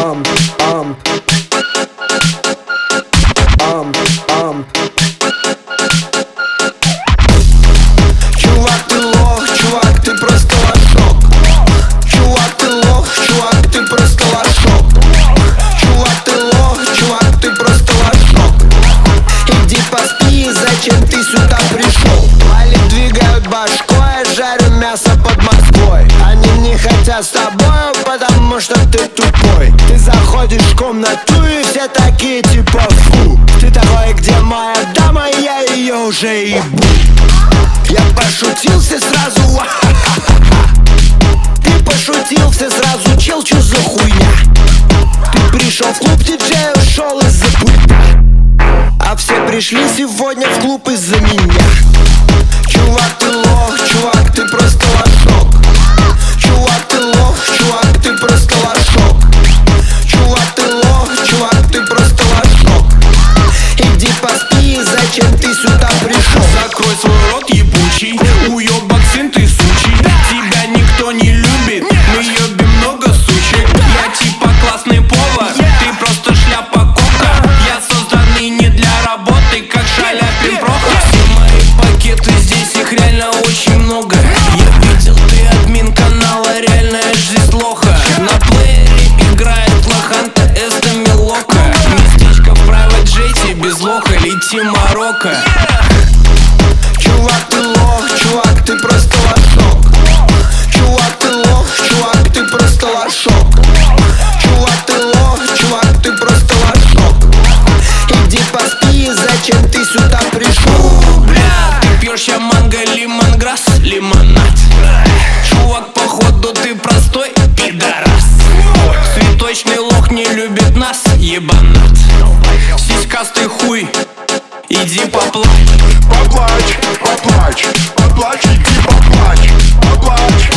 Амп, амп, амп, амп. Чувак, ты лох, чувак, ты просто лошок. Чувак, ты лох, чувак, ты просто лошок. Чувак, ты лох, чувак, ты просто лошок. Иди поспи, зачем ты сюда пришел? Вали двигают башкой, жарю мясо под Москвой. Они не хотят с тобой, потому что ты тупой. Ты заходишь в комнату и все такие типа фу. Ты такой, где моя дама, я ее уже ебу. Я пошутил, все сразу Ты пошутил, все сразу чел, чё за хуйня? Ты пришел в клуб, диджей ушел из-за пульта. А все пришли сегодня в клуб из-за меня. Чувак, ты лох, чувак, ты просто лошок. Чувак, ты лох, чувак, ты просто лошок. Чувак, ты лох, чувак, ты просто лошок. Иди поспи, зачем ты сюда пришел? Закрой свой рот, ебучий, уёбок сын ты сучий. Тебя никто не любит, мы ебим много сучек. Я типа классный повар, ты просто шляпа кока. Я созданный не для работы, как Шаляпин Прохор. Все мои пакеты здесь, их реально очень много. Я видел, ты админ канала, реальная жизнь лоха. На плеере играет Лоханта, Эста Милока. Местечко в Private Jet, без лоха, лети Марокко. Чувак, ты лох, чувак, ты просто лошок. Чувак, ты лох, чувак, ты просто лошок. Чувак, ты лох, чувак, ты просто лошок. Иди поспи, зачем ты сюда пришел? Бля, ты пьешь я манго, лимонграсс, лимонад. Чувак, походу ты простой пидорас. Цветочный лох не любит нас, ебанат. Сиськастый хуй, иди поплачь. Поплачь, поплачь, поплачь, иди поплачь, поплачь.